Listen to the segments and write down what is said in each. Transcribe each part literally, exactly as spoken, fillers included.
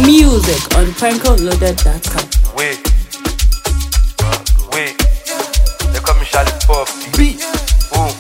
Music on prankle loaded dot com. Wait, wait, they call me Charlie Pop. Beat, Ooh,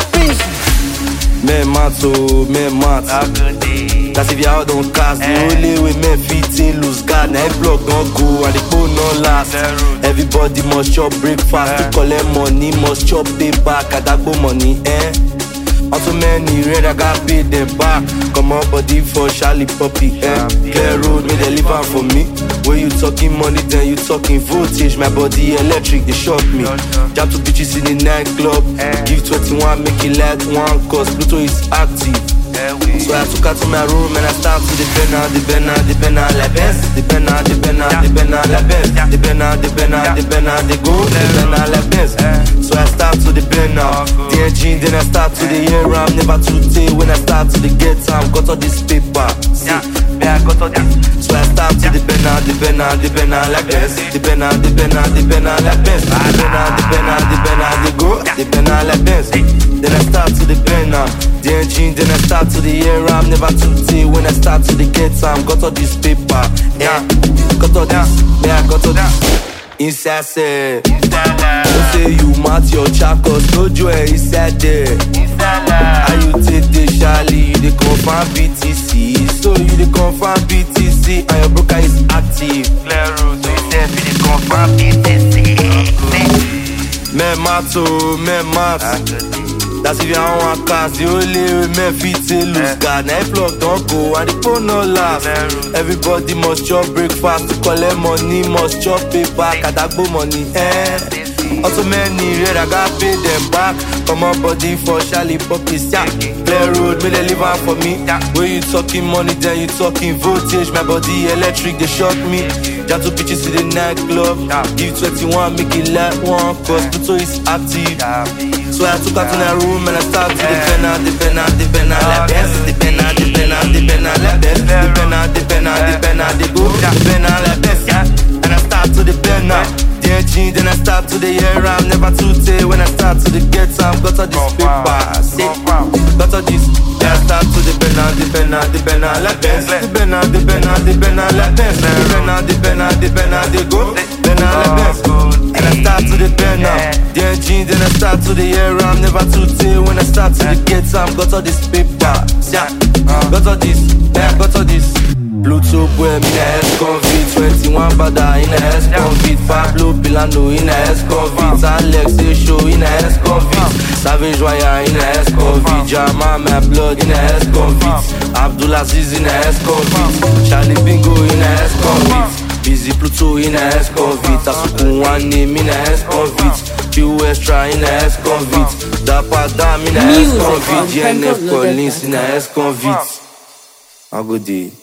men mato, men mat. That's if you out don't cast. The only way men fit lose guard. Now block don't go and the phone no last. Everybody must chop breakfast to collect money, must chop pay back. I got money, eh? Also many red, I got paid them back. Come on body for Charlie Poppy, eh? Clear road, me they live out for me. When you talking money, then you talking voltage. My body electric, they shock me. Jab to bitches in the nightclub. Give twenty-one, make it like one, cause Pluto is active. So I took her to my room and I start to the penna, the penna, the penna, la best. The penna, the penna, the penna, la best. The penna, the penna, the penna, the go, the penna, la best. So I start to the penna, the engine, then I start to the air. I'm never too day when I start to the get time. Got all this paper, see, yeah, I got all this. So I start to the penna, the penna, the penna, la best. The penna, the penna, the penna, la best. The penna, the penna, the penna, the go, the penna, la best. Then I start to the penna, the engine, then I start to the air. I'm never too day when I start to the get time. Got all this paper, yeah, got all this, yeah, got all this. Inside say, don't say you mat your chakos, no joy inside there. How you take the Charlie, you the confirm B T C. So you the confirm B T C and your broker is active. clear road, so you say be the confirm B T C. Men mato, men mat. That's if you don't want cast, the only way men fit lose guard. Now plug don't go and the phone no last. Everybody must chop breakfast to collect money, must chop pay back. I got money, eh? Also many red, I got paid them back. Come on body for Charlie Poppy, yeah. Clear road, may they live out for me. When you talking money, then you talking voltage. My body electric, they shock me. Jab two bitches to the nightclub. Give twenty-one, make it like one, cause Pluto is active. So I took her to my room and I started to the penna, the penna, the penna, la best. The penna, the penna, the penna, la best. The penna, the penna, the penna, the go, the penna, la best. And I start to the penna, the engine, then I start to the air. I'm never too day when I start to the get time. Got all this paper, see, got all this. Then I start to the penna, the penna, the penna, la best. The penna, the penna, the penna, la best. The penna, the penna, the penna, the go, penna, la best. And I start to the penna, the engine, then I start to the air. I'm never too day when I start to the get time. Got all this paper, yeah, got all this, yeah, got all this. Pluto boy, in a S-Convict. twenty-one Bada in a S-Convict. Pablo Pilano in a S-Convict. Alex Show in a S-Convict. Savage Wire in a S-Convict. Jama my blood in a S-Convict. Abdulaziz in a S-Convict. Charlie Bingo in a S-Convict. Busy Pluto in a S-Convict. Asukun one name in a S-Convict. Q Extra in a S-Convict. Dapa Dam in a S-Convict. G N F Collins in a S-Convict. I go there.